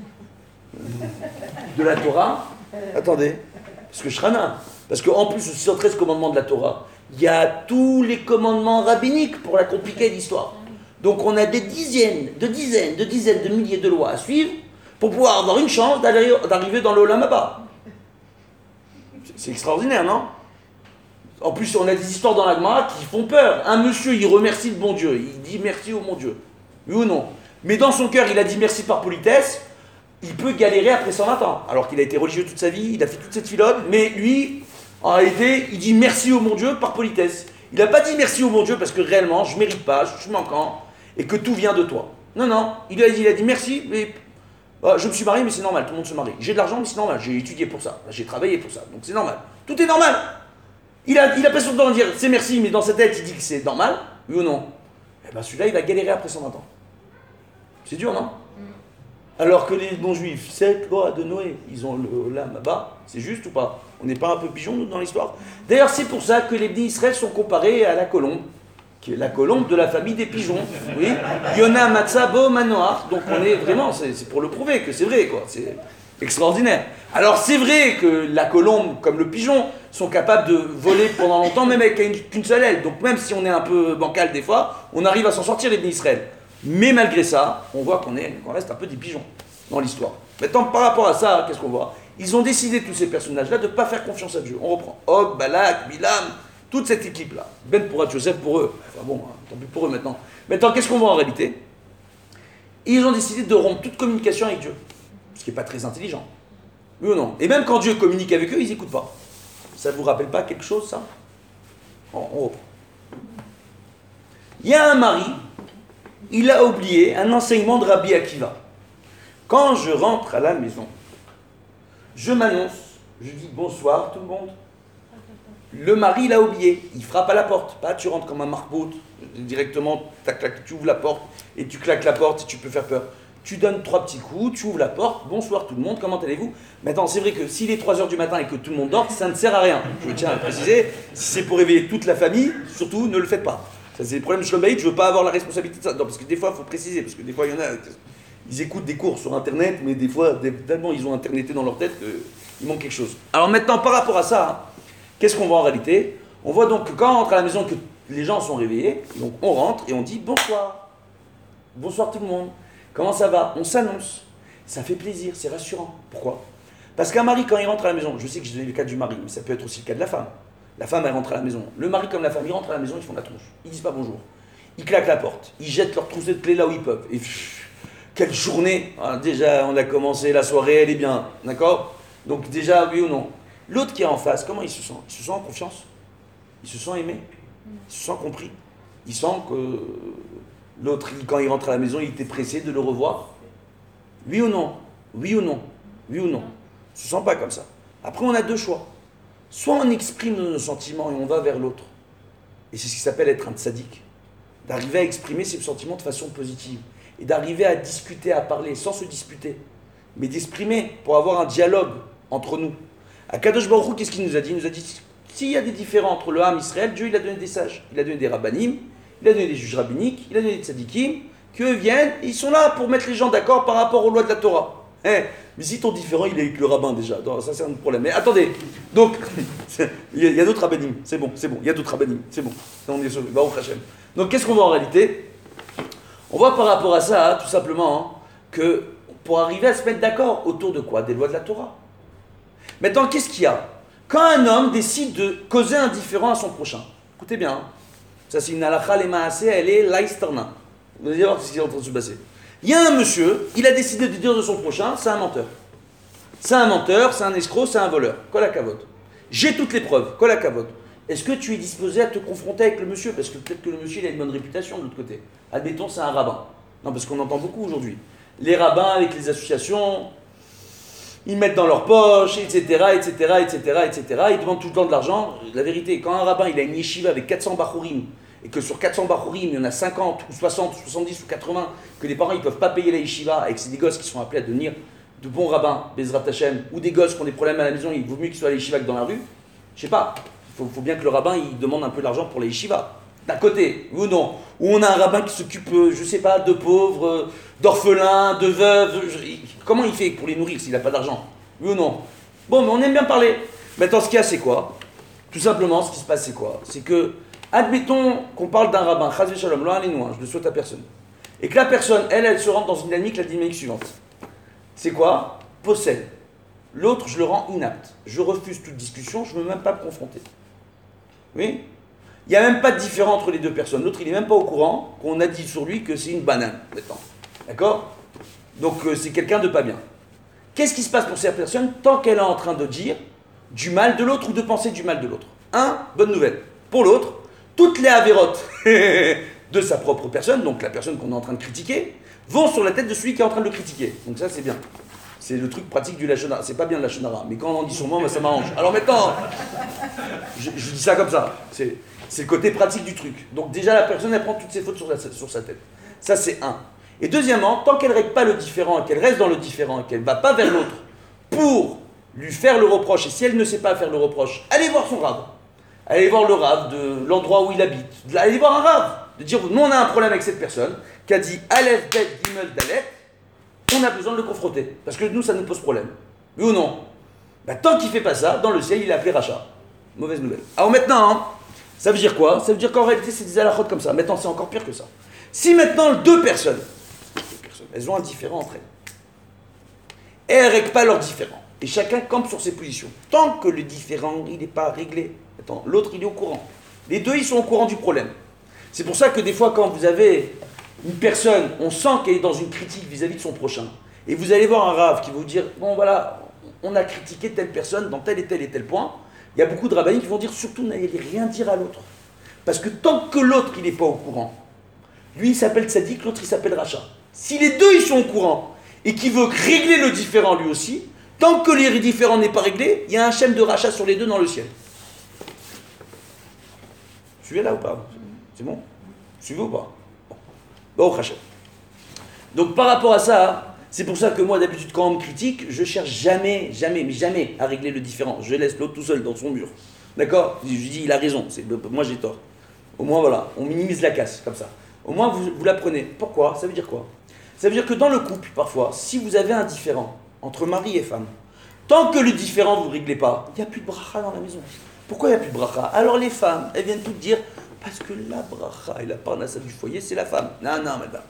[SPEAKER 1] de la Torah. Attendez, parce que Shrana. Parce qu'en plus aux six cent treize commandements de la Torah, il y a tous les commandements rabbiniques pour la compliquer l'histoire. Donc on a des dizaines, de dizaines, de dizaines de milliers de lois à suivre pour pouvoir avoir une chance d'arriver dans le Olam Haba. C'est extraordinaire, non? En plus, on a des histoires dans la Gemara qui font peur. Un monsieur, il remercie le bon Dieu. Il dit merci au bon Dieu. Oui ou non? Mais dans son cœur, il a dit merci par politesse. Il peut galérer après cent vingt ans. Alors qu'il a été religieux toute sa vie, il a fait toute cette filote. Mais lui, en réalité, il dit merci au bon Dieu par politesse. Il n'a pas dit merci au bon Dieu parce que réellement, je ne mérite pas, je suis manquant et que tout vient de toi. Non, non. Il a dit, il a dit merci, mais... Euh, je me suis marié, mais c'est normal, tout le monde se marie. J'ai de l'argent, mais c'est normal, j'ai étudié pour ça, j'ai travaillé pour ça, donc c'est normal. Tout est normal. Il a, il a pas son temps de dire c'est merci, mais dans sa tête, il dit que c'est normal, oui ou non? Eh bien celui-là, il va galérer après cent vingt ans. C'est dur, non? Alors que les non-juifs, cette loi de Noé, ils ont le l'âme là-bas, c'est juste ou pas? On n'est pas un peu pigeons, nous, dans l'histoire? D'ailleurs, c'est pour ça que les bénis Israël sont comparés à la colombe, qui est la colombe de la famille des pigeons, oui, Yona Matzabo Manoach, donc on est vraiment, c'est, c'est pour le prouver que c'est vrai, quoi, c'est extraordinaire. Alors c'est vrai que la colombe, comme le pigeon, sont capables de voler pendant longtemps, même avec une, qu'une seule aile, donc même si on est un peu bancal des fois, on arrive à s'en sortir les bénis Israël. Mais malgré ça, on voit qu'on, est, qu'on reste un peu des pigeons dans l'histoire. Maintenant, par rapport à ça, qu'est-ce qu'on voit? Ils ont décidé, tous ces personnages-là, de ne pas faire confiance à Dieu. On reprend Og, Balak, Bilam, toute cette équipe-là, Ben Porat, Joseph pour eux, enfin bon, tant pis pour eux maintenant. Maintenant, qu'est-ce qu'on voit en réalité? Ils ont décidé de rompre toute communication avec Dieu, ce qui n'est pas très intelligent. Oui ou non? Et même quand Dieu communique avec eux, ils n'écoutent pas. Ça ne vous rappelle pas quelque chose, ça? Bon, on reprend. Il y a un mari, il a oublié un enseignement de Rabbi Akiva. Quand je rentre à la maison, je m'annonce, je dis bonsoir tout le monde. Le mari l'a oublié, il frappe à la porte, pas tu rentres comme un marbout, directement tac, tac, tu ouvres la porte et tu claques la porte et tu peux faire peur. Tu donnes trois petits coups, tu ouvres la porte, bonsoir tout le monde, comment allez-vous? Maintenant c'est vrai que s'il est trois heures du matin et que tout le monde dort, ça ne sert à rien, je tiens à le préciser, si c'est pour réveiller toute la famille, surtout ne le faites pas. Ça c'est le problème de Shlom Bayit, je ne veux pas avoir la responsabilité de ça, non, parce que des fois il faut préciser, parce que des fois il y en a, ils écoutent des cours sur internet, mais des fois tellement ils ont interneté dans leur tête qu'il manque quelque chose. Alors maintenant par rapport à ça, hein, qu'est-ce qu'on voit en réalité? On voit donc que quand on rentre à la maison, que les gens sont réveillés, donc on rentre et on dit bonsoir. Bonsoir tout le monde. Comment ça va? On s'annonce. Ça fait plaisir, c'est rassurant. Pourquoi? Parce qu'un mari, quand il rentre à la maison, je sais que j'ai donné le cas du mari, mais ça peut être aussi le cas de la femme. La femme, elle rentre à la maison. Le mari, comme la femme, ils rentrent à la maison, ils font la tronche. Ils disent pas bonjour. Ils claquent la porte. Ils jettent leur trousseau de clés là où ils peuvent. Et pff, quelle journée! Ah, déjà, on a commencé la soirée, elle est bien. D'accord? Donc déjà, oui ou non? L'autre qui est en face, comment il se sent? Il se sent en confiance? Il se sent aimé? Il se sent compris? Il sent que l'autre, quand il rentre à la maison, il était pressé de le revoir? Oui ou non? Oui ou non? Oui ou non? Il ne se sent pas comme ça. Après, on a deux choix. Soit on exprime nos sentiments et on va vers l'autre. Et c'est ce qui s'appelle être un tzaddik. D'arriver à exprimer ses sentiments de façon positive. Et d'arriver à discuter, à parler, sans se disputer. Mais d'exprimer pour avoir un dialogue entre nous. Akadosh Baruch Hu, qu'est-ce qu'il nous a dit? Il nous a dit, s'il y a des différends entre le Ham Israël, Dieu il a donné des sages, il a donné des rabbanim, il a donné des juges rabbiniques, il a donné des tzadikim, qu'eux viennent, et ils sont là pour mettre les gens d'accord par rapport aux lois de la Torah. Eh, mais si ton différent, il est avec le rabbin déjà, donc, ça c'est un problème. Mais attendez, donc, il y a, a d'autres rabbinim, c'est bon, c'est bon, il y a d'autres rabbinim, c'est bon. On est sauvé, Baruch Hashem. Donc qu'est-ce qu'on voit en réalité? On voit par rapport à ça, tout simplement, hein, que pour arriver à se mettre d'accord autour de quoi? Des lois de la Torah. Maintenant, qu'est-ce qu'il y a? Quand un homme décide de causer un différend à son prochain, écoutez bien, hein, ça c'est une halakha les maaseh, elle est laïsterna. Vous allez voir ce qui est en train de se passer. Il y a un monsieur, il a décidé de dire de son prochain, c'est un menteur. C'est un menteur, c'est un escroc, c'est un voleur. Kol hakavod. J'ai toutes les preuves. Kol hakavod. Est-ce que tu es disposé à te confronter avec le monsieur? Parce que peut-être que le monsieur il a une bonne réputation de l'autre côté. Admettons, c'est un rabbin. Non, parce qu'on entend beaucoup aujourd'hui. Les rabbins avec les associations, ils mettent dans leur poche, et cetera, et cetera, et cetera, et cetera. Ils demandent tout le temps de l'argent. La vérité, quand un rabbin il a une yeshiva avec quatre cents bachurim, et que sur quatre cents bachurim, il y en a cinquante, ou soixante, ou soixante-dix, ou quatre-vingts, que les parents ne peuvent pas payer la yeshiva, et que c'est des gosses qui sont appelés à devenir de bons rabbins, Bezrat Hashem, ou des gosses qui ont des problèmes à la maison, il vaut mieux qu'ils soient à la yeshiva que dans la rue, je sais pas, il faut, faut bien que le rabbin il demande un peu d'argent pour la yeshiva. D'un côté, ou non, ou on a un rabbin qui s'occupe, je sais pas, de pauvres, d'orphelins, de veuves, je, comment il fait pour les nourrir s'il n'a pas d'argent? Oui ou non? Bon, mais on aime bien parler. Maintenant, ce qu'il y a, c'est quoi? Tout simplement, ce qui se passe, c'est quoi? C'est que, admettons qu'on parle d'un rabbin, Chaz v'Shalom, loin les noix, je ne le souhaite à personne, et que la personne, elle, elle se rentre dans une dynamique, la dynamique suivante. C'est quoi? Possède. L'autre, je le rends inapte. Je refuse toute discussion, je ne veux même pas me confronter. Oui? Il n'y a même pas de différence entre les deux personnes. L'autre, il n'est même pas au courant qu'on a dit sur lui que c'est une banane, maintenant. D'accord? Donc, euh, c'est quelqu'un de pas bien. Qu'est-ce qui se passe pour cette personne tant qu'elle est en train de dire du mal de l'autre ou de penser du mal de l'autre? Un, bonne nouvelle. Pour l'autre, toutes les avérotes de sa propre personne, donc la personne qu'on est en train de critiquer, vont sur la tête de celui qui est en train de le critiquer. Donc ça, c'est bien. C'est le truc pratique du lachonara. C'est pas bien le lachonara, mais quand on en dit sur moi, bah, ça m'arrange. Alors maintenant, je, je dis ça comme ça. C'est, c'est le côté pratique du truc. Donc déjà, la personne, elle prend toutes ses fautes sur, la, sur sa tête. Ça, c'est un. Et deuxièmement, tant qu'elle ne règle pas le différent, qu'elle reste dans le différent, qu'elle ne va pas vers l'autre pour lui faire le reproche, et si elle ne sait pas faire le reproche, allez voir son rave. Allez voir le rave de l'endroit où il habite. Allez voir un rave. De dire, nous on a un problème avec cette personne qui a dit Aleph, Bet, Gimel, Dalet, on a besoin de le confronter. Parce que nous, ça nous pose problème. Oui ou non? Bah, tant qu'il ne fait pas ça, dans le ciel, il est appelé rachat. Mauvaise nouvelle. Alors maintenant, hein, ça veut dire quoi? Ça veut dire qu'en réalité, c'est des alakhot comme ça. Maintenant, c'est encore pire que ça. Si maintenant, deux personnes, deux personnes elles ont un différent entre elles, et elles ne règlent pas leur différent, et chacun campe sur ses positions, tant que le différent, il n'est pas réglé, attends, l'autre, il est au courant. Les deux, ils sont au courant du problème. C'est pour ça que des fois, quand vous avez une personne, on sent qu'elle est dans une critique vis-à-vis de son prochain, et vous allez voir un rave qui va vous dire, bon voilà, on a critiqué telle personne dans tel et tel et tel point, il y a beaucoup de rabbins qui vont dire, surtout n'allez rien dire à l'autre. Parce que tant que l'autre, il n'est pas au courant, lui, il s'appelle Tzadik, l'autre, il s'appelle Racha. Si les deux, ils sont au courant, et qu'il veut régler le différent lui aussi, tant que les différents n'est pas réglé, il y a un schème de Racha sur les deux dans le ciel. Suivez là ou pas? C'est bon? Suivez ou pas? Bon, au Hachem. Donc par rapport à ça, c'est pour ça que moi d'habitude quand on me critique, je cherche jamais, jamais, mais jamais à régler le différent. Je laisse l'autre tout seul dans son mur. D'accord? Je lui dis, il a raison, c'est, moi j'ai tort. Au moins voilà, on minimise la casse comme ça. Au moins vous, vous l'apprenez. Pourquoi? Ça veut dire quoi? Ça veut dire que dans le couple, parfois, si vous avez un différent entre mari et femme, tant que le différent vous ne réglez pas, il n'y a plus de bracha dans la maison. Pourquoi il n'y a plus de bracha? Alors les femmes, elles viennent toutes dire, parce que la bracha et la parnassa du foyer, c'est la femme. Non, non, madame.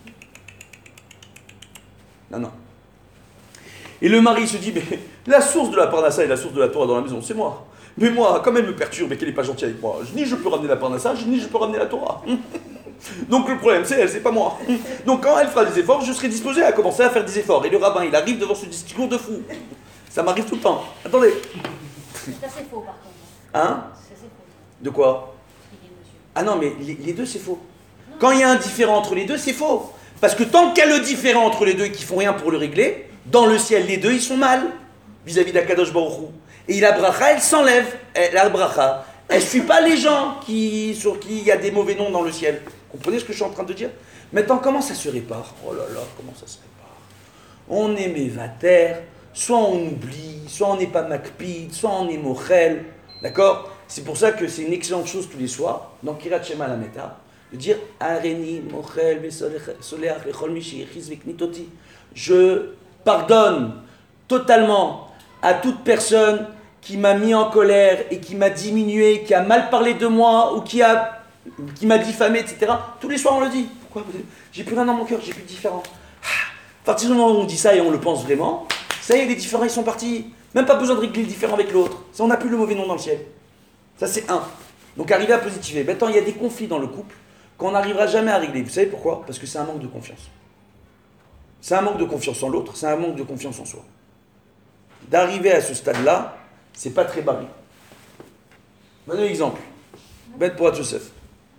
[SPEAKER 1] Non, non. Et le mari se dit, mais la source de la parnassa et la source de la Torah dans la maison, c'est moi. Mais moi, comme elle me perturbe et qu'elle n'est pas gentille avec moi, ni je peux ramener la parnassa, ni je peux ramener la Torah. Donc le problème, c'est elle, c'est pas moi. Donc quand elle fera des efforts, je serai disposé à commencer à faire des efforts. Et le rabbin, il arrive devant ce discours de fou. Ça m'arrive tout le temps. Attendez.
[SPEAKER 2] Ça c'est faux par contre.
[SPEAKER 1] Hein?
[SPEAKER 2] Ça c'est faux.
[SPEAKER 1] De quoi? Ah non, mais les, les deux, c'est faux. Non. Quand il y a un différent entre les deux, c'est faux. Parce que tant qu'il y a le différent entre les deux et qu'ils font rien pour le régler, dans le ciel, les deux, ils sont mal vis-à-vis d'Akadosh Baruch Hu. Et la bracha, elle s'enlève. Elle, la bracha, elle ne suit pas les gens qui, sur qui il y a des mauvais noms dans le ciel. Vous comprenez ce que je suis en train de dire? Maintenant, comment ça se répare? Oh là là, comment ça se répare? On est mévater, soit on oublie, soit on n'est pas makpid, soit on est mochel. D'accord? C'est pour ça que c'est une excellente chose tous les soirs, dans Kirat Shema la Meta, de dire Areni, mochel, vesoleach, lechol mishi, yichiz veknitoti. Je pardonne totalement à toute personne qui m'a mis en colère et qui m'a diminué, qui a mal parlé de moi ou qui a qui m'a diffamé, et cetera. Tous les soirs on le dit. Pourquoi? J'ai plus rien dans mon cœur, j'ai plus de différent. À partir du moment où on dit ça et on le pense vraiment, ça y est, les différents ils sont partis. Même pas besoin de régler le différent avec l'autre. Ça, on n'a plus le mauvais nom dans le ciel. Ça c'est un. Donc arriver à positiver. Maintenant il y a des conflits dans le couple qu'on n'arrivera jamais à régler. Vous savez pourquoi? Parce que c'est un manque de confiance. C'est un manque de confiance en l'autre, c'est un manque de confiance en soi. D'arriver à ce stade-là, c'est pas très barré. On va donner un exemple. Bête pour Joseph.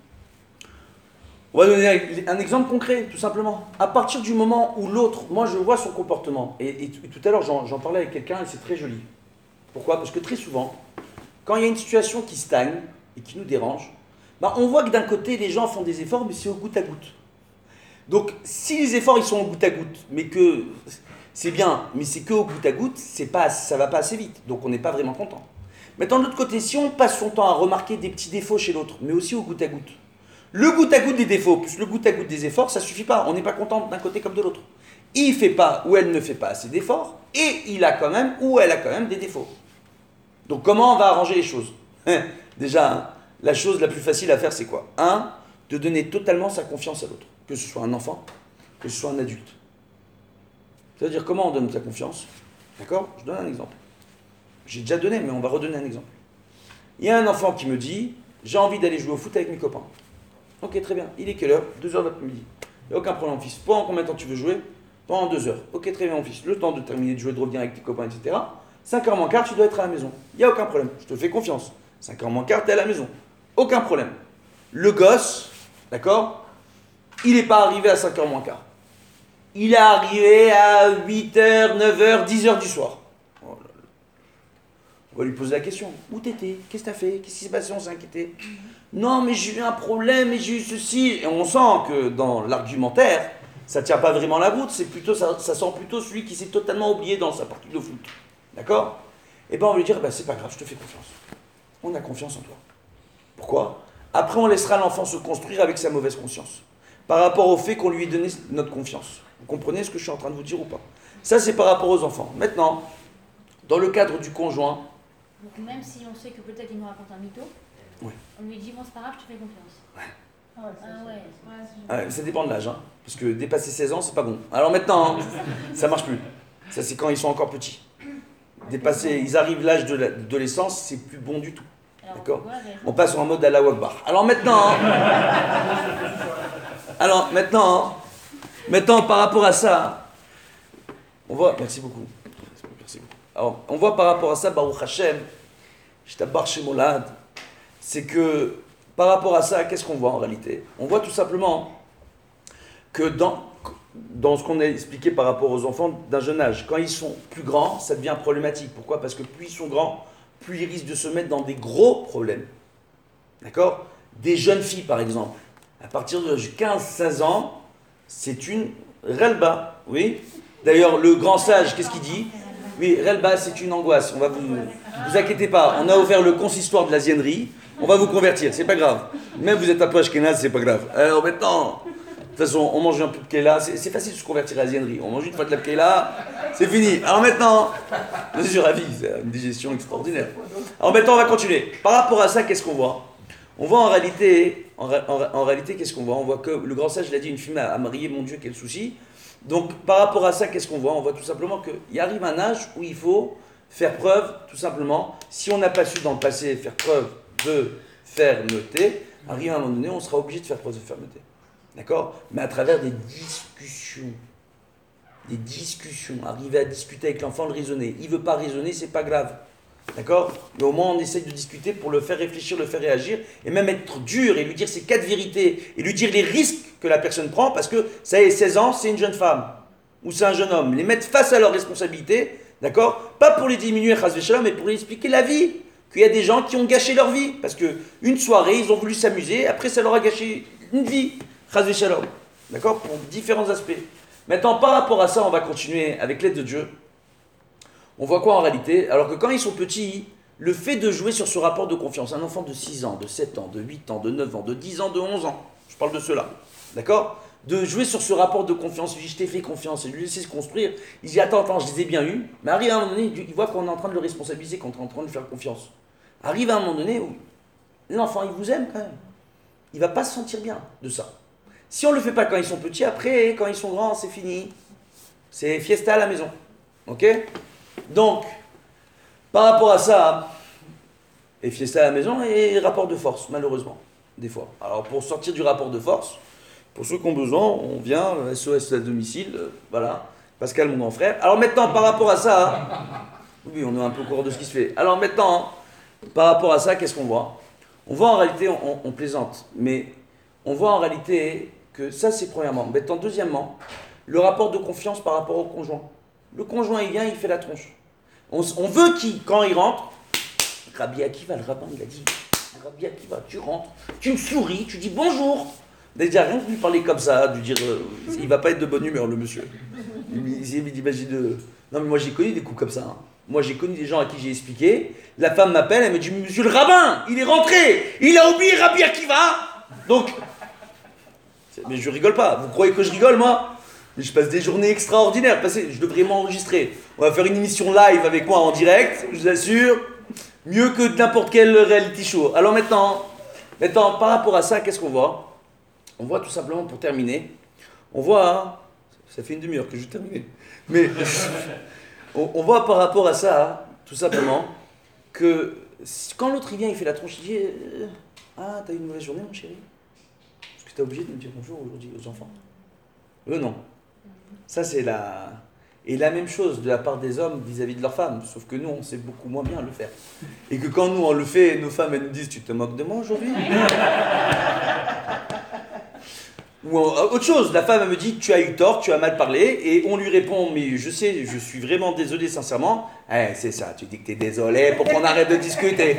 [SPEAKER 1] On va donner un exemple concret, tout simplement. À partir du moment où l'autre, moi je vois son comportement, et, et, et tout à l'heure j'en, j'en parlais avec quelqu'un et c'est très joli. Pourquoi? Parce que très souvent, quand il y a une situation qui stagne et qui nous dérange, bah on voit que d'un côté les gens font des efforts, mais c'est au goutte à goutte. Donc si les efforts ils sont au goutte à goutte, mais que c'est bien, mais c'est que au goutte à goutte, c'est pas, ça va pas assez vite, donc on n'est pas vraiment content. Maintenant de l'autre côté, si on passe son temps à remarquer des petits défauts chez l'autre, mais aussi au goutte à goutte, le goutte à goutte des défauts plus le goutte à goutte des efforts, ça suffit pas. On n'est pas content d'un côté comme de l'autre. Il fait pas ou elle ne fait pas assez d'efforts et il a quand même ou elle a quand même des défauts. Donc comment on va arranger les choses? Déjà, hein, la chose la plus facile à faire, c'est quoi? Un, de donner totalement sa confiance à l'autre, que ce soit un enfant, que ce soit un adulte. C'est-à-dire comment on donne sa confiance? D'accord? Je donne un exemple. J'ai déjà donné, mais on va redonner un exemple. Il y a un enfant qui me dit, j'ai envie d'aller jouer au foot avec mes copains. Ok, très bien. Il est quelle heure? deux heures de l'après-midi. Il n'y a aucun problème, mon fils. Pendant combien de temps tu veux jouer? Pendant deux heures. Ok, très bien, mon fils. Le temps de terminer de jouer, de revenir avec tes copains, et cetera. cinq heures moins quart, tu dois être à la maison. Il n'y a aucun problème. Je te fais confiance. cinq heures moins quart, tu es à la maison. Aucun problème. Le gosse, d'accord? Il n'est pas arrivé à cinq heures moins quart. Il est arrivé à huit heures, neuf heures, dix heures du soir. Oh là là. On va lui poser la question. Où t'étais? Qu'est-ce que t'as fait? Qu'est-ce qui s'est passé? On s'est inquiété. Non, mais j'ai eu un problème et j'ai eu ceci. Et on sent que dans l'argumentaire, ça ne tient pas vraiment la route. C'est plutôt, ça, ça sent plutôt celui qui s'est totalement oublié dans sa partie de foot. D'accord? Et bien on va lui dire, bah, c'est pas grave, je te fais confiance. On a confiance en toi. Pourquoi? Après, on laissera l'enfant se construire avec sa mauvaise conscience. Par rapport au fait qu'on lui ait donné notre confiance. Vous comprenez ce que je suis en train de vous dire ou pas? Ça, c'est par rapport aux enfants. Maintenant, dans le cadre du conjoint...
[SPEAKER 2] Donc même si on sait que peut-être il nous raconte un mytho,
[SPEAKER 1] ouais.
[SPEAKER 2] On lui dit, bon c'est pas grave, je te fais confiance.
[SPEAKER 1] Ouais.
[SPEAKER 2] Ah ouais, ah ouais.
[SPEAKER 1] Ah ouais, ça dépend de l'âge, hein, parce que dépasser seize ans, c'est pas bon. Alors maintenant, hein, ça marche plus. Ça, c'est quand ils sont encore petits. Dépasser, ils arrivent l'âge de l'adolescence, c'est plus bon du tout. D'accord? On passe en mode Allahu Akbar. Alors maintenant, hein, alors maintenant, hein, maintenant par rapport à ça, on voit, merci beaucoup. Merci beaucoup. Alors, on voit par rapport à ça, Baruch Hashem, Shtabar Shemolad, c'est que par rapport à ça, qu'est-ce qu'on voit en réalité? On voit tout simplement que dans, dans ce qu'on a expliqué par rapport aux enfants d'un jeune âge, quand ils sont plus grands, ça devient problématique. Pourquoi? Parce que plus ils sont grands, plus ils risquent de se mettre dans des gros problèmes. D'accord? Des jeunes filles, par exemple, à partir de quinze seize ans, c'est une relba, oui? D'ailleurs, le grand sage, qu'est-ce qu'il dit? Oui, relba, c'est une angoisse. On va vous, vous inquiétez pas, on a ouvert le consistoire de la ziennerie. On va vous convertir, c'est pas grave. Même vous êtes un peu ashkénaze, c'est pas grave. Alors maintenant, de toute façon, on mange un peu de kéla, c'est, c'est facile de se convertir à la ziennerie. On mange une fois de la kéla, c'est fini. Alors maintenant, je suis ravi, c'est une digestion extraordinaire. Alors maintenant, on va continuer. Par rapport à ça, qu'est-ce qu'on voit? On voit en réalité, en, en, en réalité, qu'est-ce qu'on voit? On voit que le grand sage, il a dit, une fille a marié, mon Dieu, quel souci. Donc, par rapport à ça, qu'est-ce qu'on voit? On voit tout simplement qu'il arrive un âge où il faut faire preuve, tout simplement, si on n'a pas su dans le passé faire preuve de fermeté, arrive à un moment donné, on sera obligé de faire preuve de fermeté. D'accord? Mais à travers des discussions. Des discussions. Arriver à discuter avec l'enfant, le raisonner. Il ne veut pas raisonner, c'est pas grave. D'accord? Mais au moins, on essaye de discuter pour le faire réfléchir, le faire réagir, et même être dur et lui dire ses quatre vérités, et lui dire les risques que la personne prend, parce que ça y est, seize ans, c'est une jeune femme, ou c'est un jeune homme. Les mettre face à leurs responsabilités, d'accord? Pas pour les diminuer, chas v'shalom, mais pour les expliquer la vie. Qu'il y a des gens qui ont gâché leur vie, parce qu'une soirée, ils ont voulu s'amuser, après ça leur a gâché une vie, chas v'shalom, d'accord? Pour différents aspects. Maintenant, par rapport à ça, on va continuer avec l'aide de Dieu. On voit quoi en réalité? Alors que quand ils sont petits, le fait de jouer sur ce rapport de confiance, un enfant de six ans, de sept ans, de huit ans, de neuf ans, de dix ans, de onze ans, je parle de ceux-là, d'accord? de jouer sur ce rapport de confiance. Il dit, je t'ai fait confiance, et je lui ai laissé se construire. Il dit, attends, attends, je les ai bien eus. Mais arrive à un moment donné, il voit qu'on est en train de le responsabiliser, qu'on est en train de lui faire confiance. Arrive à un moment donné où l'enfant, il vous aime quand même. Il ne va pas se sentir bien de ça. Si on ne le fait pas quand ils sont petits, après, quand ils sont grands, c'est fini. C'est fiesta à la maison. Ok? Donc, par rapport à ça, et fiesta à la maison et rapport de force, malheureusement, des fois. Alors, pour sortir du rapport de force, pour ceux qui ont besoin, on vient, S O S à domicile, euh, voilà. Pascal, mon grand frère. Alors maintenant, par rapport à ça, oui, on est un peu au courant de ce qui se fait. Alors maintenant, par rapport à ça, qu'est-ce qu'on voit? On voit en réalité, on, on plaisante, mais on voit en réalité que ça, c'est premièrement. Maintenant, deuxièmement, le rapport de confiance par rapport au conjoint. Le conjoint, il vient, il fait la tronche. On, on veut qu'il, quand il rentre, Rabbi Akiva, le rabbin, il a dit, Rabbi Akiva, tu rentres, tu me souris, tu dis bonjour. Déjà, rien que lui parler comme ça, de lui dire, euh, il va pas être de bonne humeur, le monsieur. Il me dit, bah, j'ai de... Non, mais moi, j'ai connu des coups comme ça. Hein. Moi, j'ai connu des gens à qui j'ai expliqué. La femme m'appelle, elle me dit, monsieur le rabbin, il est rentré, il a oublié Rabbi Akiva. Donc, mais je rigole pas. Vous croyez que je rigole, moi? Mais je passe des journées extraordinaires. Passez, je devrais m'enregistrer. On va faire une émission live avec moi en direct, je vous assure. Mieux que n'importe quel reality show. Alors maintenant, maintenant, par rapport à ça, qu'est-ce qu'on voit? On voit tout simplement, pour terminer, on voit, hein, ça fait une demi-heure que je vais terminer, mais on, on voit par rapport à ça, tout simplement, que quand l'autre il vient, il fait la tronche, il dit euh, ah, t'as eu une mauvaise journée, mon chéri? Est-ce que t'es obligé de me dire bonjour aujourd'hui aux enfants? Eux, non. Ça, c'est la... Et la même chose de la part des hommes vis-à-vis de leurs femmes, sauf que nous, on sait beaucoup moins bien le faire. Et que quand nous, on le fait, nos femmes, elles nous disent, tu te moques de moi aujourd'hui? Ou autre chose, la femme, elle me dit, tu as eu tort, tu as mal parlé, et on lui répond, mais je sais, je suis vraiment désolé, sincèrement. Eh, c'est ça, tu dis que tu es désolé pour qu'on arrête de discuter.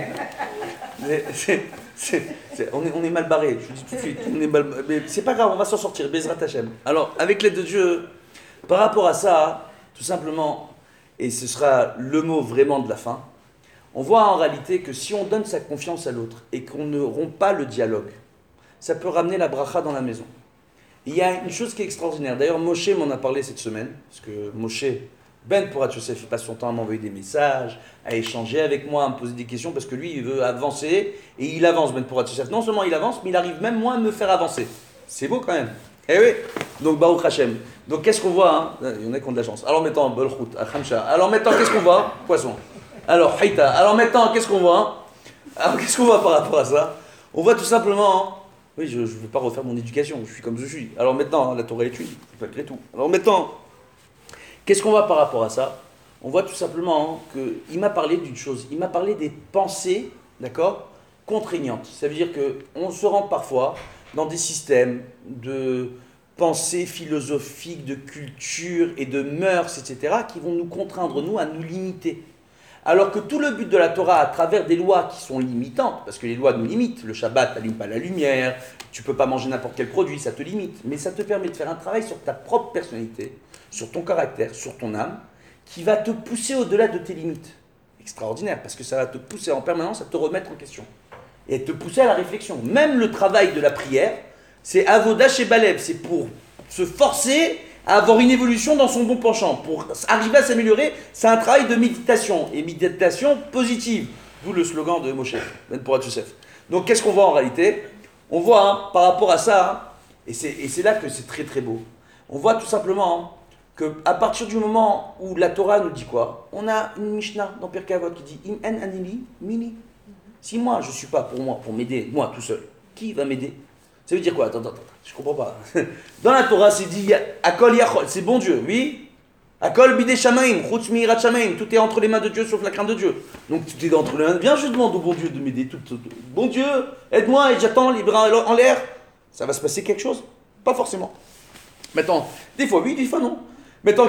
[SPEAKER 1] C'est, c'est, c'est, c'est, on, est, on est mal barré, je vous dis tout de suite, on est mal, mais c'est pas grave, on va s'en sortir, Bezrat Hashem. Alors, avec l'aide de Dieu, par rapport à ça, tout simplement, et ce sera le mot vraiment de la fin, on voit en réalité que si on donne sa confiance à l'autre et qu'on ne rompt pas le dialogue, ça peut ramener la bracha dans la maison. Il y a une chose qui est extraordinaire. D'ailleurs, Moshe m'en a parlé cette semaine, parce que Moshe, Ben Porat Yosef, il passe son temps à m'envoyer des messages, à échanger avec moi, à me poser des questions, parce que lui, il veut avancer, et il avance, Ben Porat Yosef. Non seulement il avance, mais il arrive même moi à me faire avancer. C'est beau quand même. Eh oui. Donc, Baruch Hashem. Donc, qu'est-ce qu'on voit, hein? Il y en a qui ont de la chance. Alors maintenant, Bolchut, Akhamsha. Alors maintenant, qu'est-ce qu'on voit? Poisson. Alors, Haïta. Alors maintenant, qu'est-ce qu'on voit? Alors, qu'est-ce qu'on voit par rapport à ça? On voit tout simplement... Oui, je ne veux pas refaire mon éducation, je suis comme je suis. Alors maintenant, la Torah est une, malgré tout. Alors maintenant, qu'est-ce qu'on voit par rapport à ça? On voit tout simplement qu'il m'a parlé d'une chose. Il m'a parlé des pensées, d'accord, contraignantes. Ça veut dire qu'on se rend parfois dans des systèmes de pensées philosophiques, de culture et de mœurs, et cetera, qui vont nous contraindre, nous, à nous limiter. Alors que tout le but de la Torah, à travers des lois qui sont limitantes, parce que les lois nous limitent, le Shabbat n'allume pas la lumière, tu ne peux pas manger n'importe quel produit, ça te limite, mais ça te permet de faire un travail sur ta propre personnalité, sur ton caractère, sur ton âme, qui va te pousser au-delà de tes limites. Extraordinaire, parce que ça va te pousser en permanence à te remettre en question, et à te pousser à la réflexion. Même le travail de la prière, c'est avoda chez Baleb, c'est pour se forcer à avoir une évolution dans son bon penchant. Pour arriver à s'améliorer, c'est un travail de méditation, et méditation positive. D'où le slogan de Moshe, Ben Porat Yosef. Donc qu'est-ce qu'on voit en réalité? On voit, hein, par rapport à ça, hein, et, c'est, et c'est là que c'est très très beau, on voit tout simplement hein, qu'à partir du moment où la Torah nous dit quoi? On a une Mishnah dans Pirkei Avot qui dit « Im en anili mini ». Si moi je ne suis pas pour moi, pour m'aider, moi tout seul, qui va m'aider? Ça veut dire quoi? Attends, attends, attends, je comprends pas. Dans la Torah, c'est dit Akol Yachol, c'est bon Dieu, oui. Akol Bidei Shamaim, Chutz Mirat Shamaim, tout est entre les mains de Dieu sauf la crainte de Dieu. Donc tout est entre les mains. Viens, je demande au bon Dieu de m'aider. Tout, tout, tout. Bon Dieu, aide-moi et j'attends les bras en l'air. Ça va se passer quelque chose? Pas forcément. Maintenant, des fois oui, des fois non. Maintenant,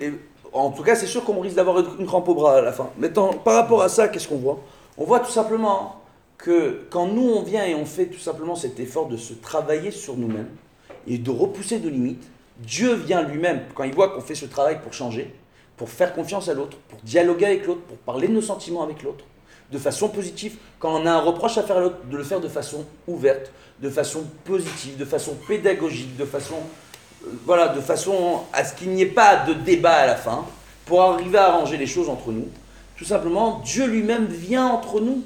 [SPEAKER 1] en tout cas, c'est sûr qu'on risque d'avoir une crampe au bras à la fin. Maintenant, par rapport à ça, qu'est-ce qu'on voit? On voit tout simplement que quand nous on vient et on fait tout simplement cet effort de se travailler sur nous-mêmes et de repousser nos limites, Dieu vient lui-même, quand il voit qu'on fait ce travail pour changer, pour faire confiance à l'autre, pour dialoguer avec l'autre, pour parler de nos sentiments avec l'autre, de façon positive. Quand on a un reproche à faire à l'autre, de le faire de façon ouverte, de façon positive, de façon pédagogique, de façon voilà, de façon à ce qu'il n'y ait pas de débat à la fin, pour arriver à arranger les choses entre nous. Tout simplement, Dieu lui-même vient entre nous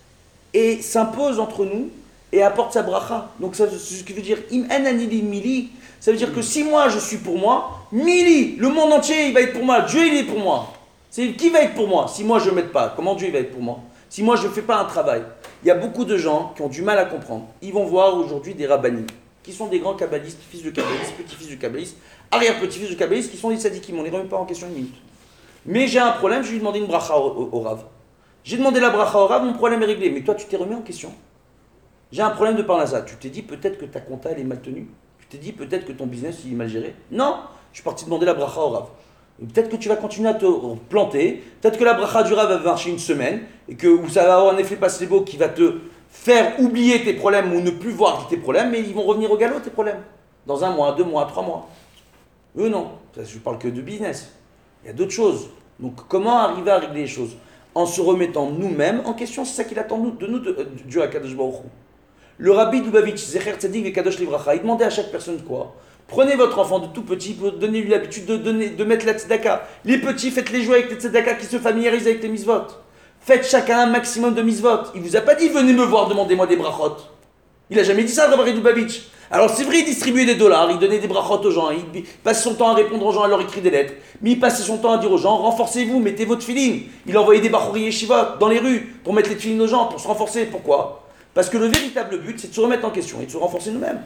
[SPEAKER 1] et s'impose entre nous et apporte sa bracha. Donc ça, c'est ce qui veut dire im en ani li mili. Ça veut dire que si moi je suis pour moi, mili, le monde entier il va être pour moi. Dieu il est pour moi. C'est qui va être pour moi si moi je ne m'aide pas? Comment Dieu il va être pour moi? Si moi je ne fais pas un travail. Il y a beaucoup de gens qui ont du mal à comprendre. Ils vont voir aujourd'hui des rabbanim, qui sont des grands kabbalistes, fils de kabbalistes, petits-fils de kabbalistes, arrière-petits-fils de kabbalistes, qui sont des sadikim. On ne les remet pas en question une minute. Mais j'ai un problème, je lui ai demandé une bracha au, au, au Rav. J'ai demandé la bracha au Rav, mon problème est réglé. Mais toi, tu t'es remis en question. J'ai un problème de parnassa. Tu t'es dit peut-être que ta compta elle est mal tenue. Tu t'es dit peut-être que ton business il est mal géré. Non, je suis parti demander la bracha au Rav. Peut-être que tu vas continuer à te planter. Peut-être que la bracha du Rav va marcher une semaine et que ou ça va avoir un effet placebo qui va te faire oublier tes problèmes ou ne plus voir tes problèmes, mais ils vont revenir au galop tes problèmes. Dans un mois, deux mois, trois mois. Eux non. Je parle que de business. Il y a d'autres choses. Donc comment arriver à régler les choses? En se remettant nous-mêmes en question, c'est ça qu'il attend de nous, de, de, de Dieu à Kadosh Baruch Hu. Le rabbi Dubavitch, Zecher Tzadik et Kadosh Livracha, il demandait à chaque personne quoi? Prenez votre enfant de tout petit, donnez-lui l'habitude de, donner, de mettre la tzedaka. Les petits, faites-les jouer avec les tzedaka qui se familiarisent avec les misvot. Faites chacun un maximum de misvot. Il vous a pas dit venez me voir, demandez-moi des brachot. Il a jamais dit ça, le rabbi Dubavitch. Alors c'est vrai, il distribuait des dollars, il donnait des brachot aux gens, il passait son temps à répondre aux gens, à leur écrire des lettres, mais il passait son temps à dire aux gens, renforcez-vous, mettez votre filine. Il envoyait des bachori yeshivot dans les rues pour mettre les filines aux gens, pour se renforcer. Pourquoi? Parce que le véritable but, c'est de se remettre en question et de se renforcer nous-mêmes.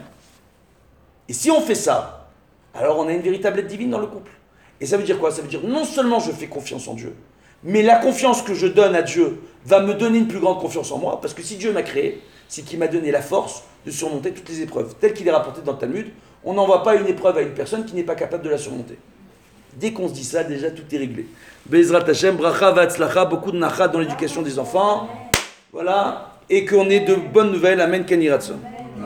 [SPEAKER 1] Et si on fait ça, alors on a une véritable aide divine dans le couple. Et ça veut dire quoi? Ça veut dire non seulement je fais confiance en Dieu, mais la confiance que je donne à Dieu va me donner une plus grande confiance en moi, parce que si Dieu m'a créé, c'est qu'il m'a donné la force de surmonter toutes les épreuves. Tel qu'il est rapporté dans le Talmud, on n'envoie pas une épreuve à une personne qui n'est pas capable de la surmonter. Dès qu'on se dit ça, déjà tout est réglé. Bezrat Hashem, bracha v'atzlacha, beaucoup de nachat dans l'éducation des enfants. Voilà. Et qu'on ait de bonnes nouvelles. Amen, Kani Ratson.